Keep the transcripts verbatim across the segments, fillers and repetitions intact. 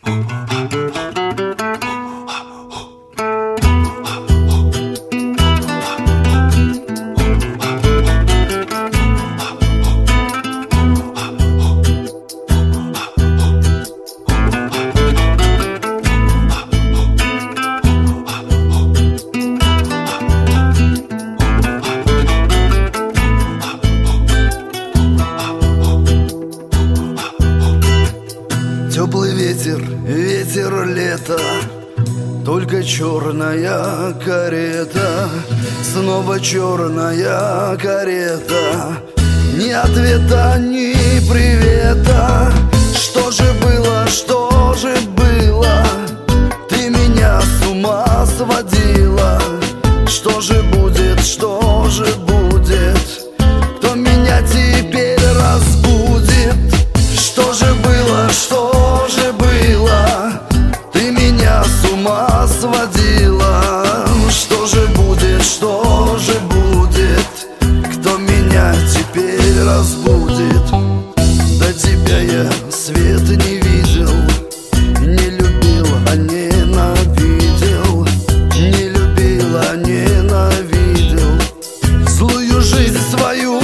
Теплый ветер, ветер лета, только черная карета, снова черная карета. Ни ответа, ни привета. Что же было, что же было? Ты меня с ума сводила. Что же будет, что же будет? Кто меня теперь разбудит? Что же было, что же было? Ты меня с ума сводила. Что же будет, что же будет? Кто меня теперь разбудит? До тебя я свет не видел, не любил, а ненавидел. Не любил, а ненавидел злую жизнь свою.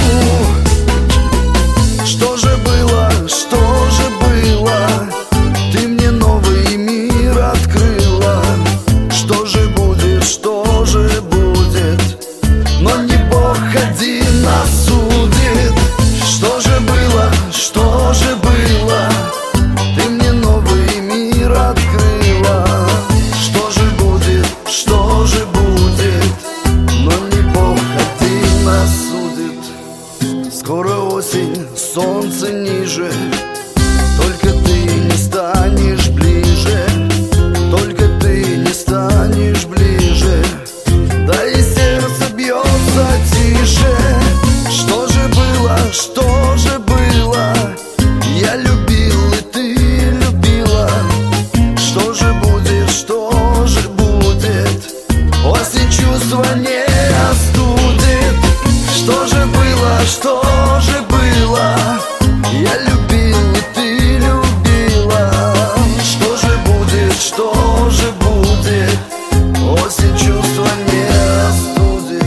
Что же было, что же было? Ты мне новый мир открыла. Что же будет, что же будет? Но не Бог один осудит. Что же было, что же было? Ты мне новый мир открыла. Что же будет, что же будет? Но не Бог один осудит. Скоро осень, солнце ниже, только ты не станешь ближе, только ты не станешь ближе. Да и сердце бьется тише. Что же было, что же было? Я любил, и ты любила. Что же будет, что же будет? Осень чувства не остудит. Что же было, что же было? Я любил, и ты любила. Что же будет, что же будет? Осень чувства не остудит.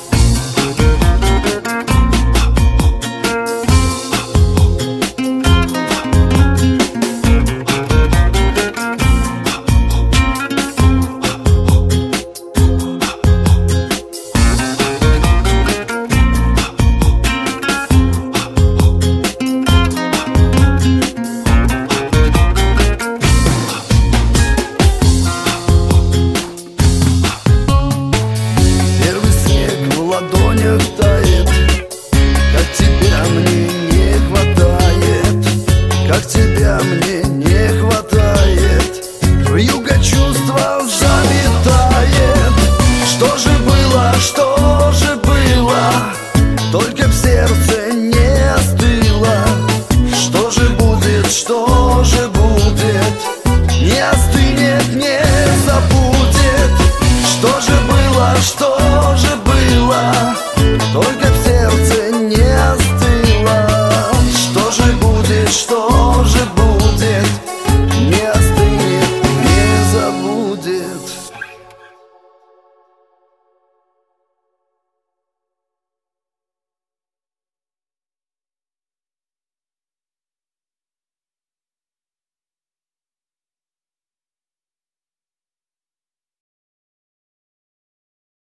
Первый снег в ладонях тает. Как тебя мне не хватает, как тебя мне не хватает. Вьюга чувства завитает. Что же было, что же было? Только в сердце